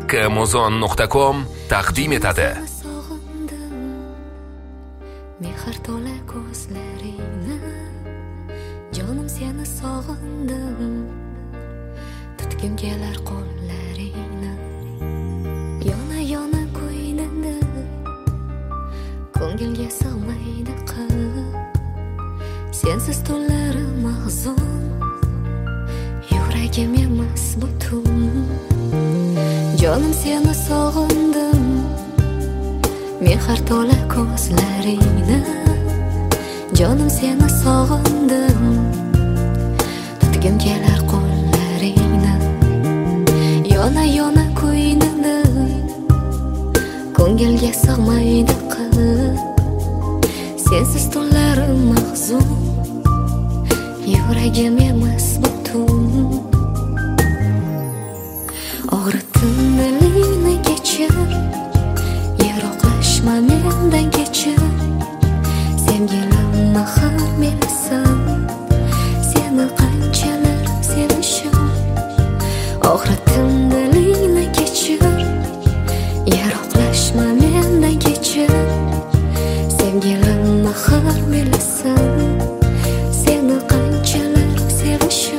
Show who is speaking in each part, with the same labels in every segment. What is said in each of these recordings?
Speaker 1: kmozon.com taqdim etadi.
Speaker 2: Mehr to'la ko'zlaringni, jonim seni sog'indim. Tutgim kelar qo'llaringni, yona ko'yningda, ko'ngilga sig'maydi qalb. Sensiz tunlarim mahzun, yuragim emas butun. Jonim seni sog'indim, mehr to'la ko'zlaringni, jonim seni sog'indim. Tutgim kelar qo'llaringni, yona ko'yningda, ko'ngilga sig'maydi qalb. Sensiz tunlarim mahzun, yuragim emas butun. Og'ritdim dilingni kechir, yiroqlashma mendan kechir. Sevgilim mahal menisan, seni qanchalar sevishim. Og'ritdim dilingni kechir, yiroqlashma mendan kechir. Sevgilim mahal menisan, seni qanchalar sevishim.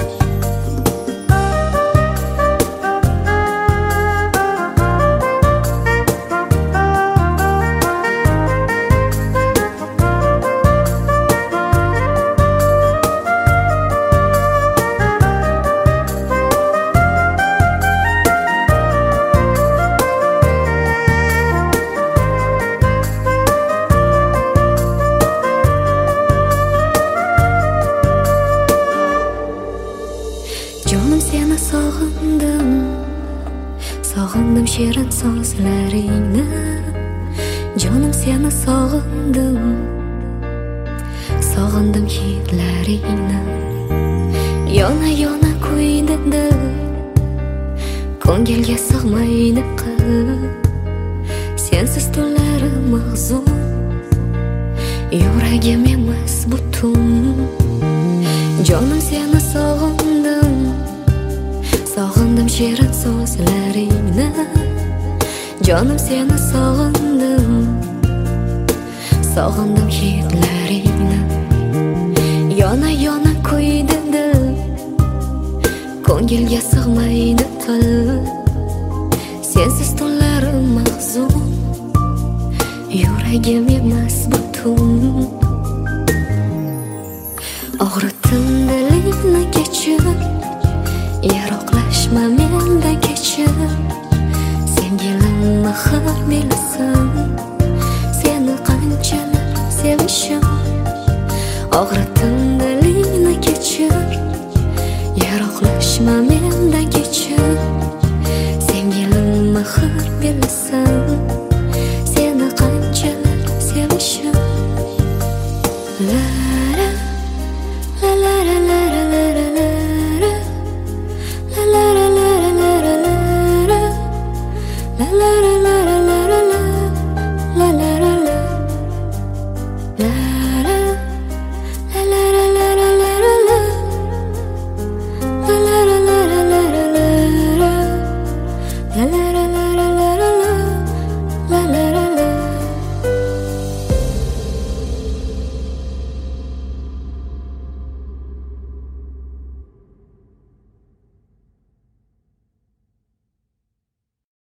Speaker 2: Jonim seni sog'indim, sog'indim shirin so'zlaringni. Jonim seni sog'indim, sog'indim hidlaringni. Yona ko'yningda, ko'ngilga sig'maydi qalb. Sensiz tunlarim mahzun, yuragim emas butun. Jonim seni sog'indim, sog'indim shirin so'zlaringni. Jonim seni sog'indim, sog'indim hidlaringni. Yona ko'yningda, ko'ngilga sig'maydi qalb. Sensiz tunlarim mahzun, yuragim emas butun. Og'ritdim dilingni kechir, yiroqlashma mendan kechir. Sevgilim mahal menisan, seni qanchalar sevishim. Og'ritdim dilingni kechir, yiroqlashma mendan kechir. Sevgilim mahal menisan,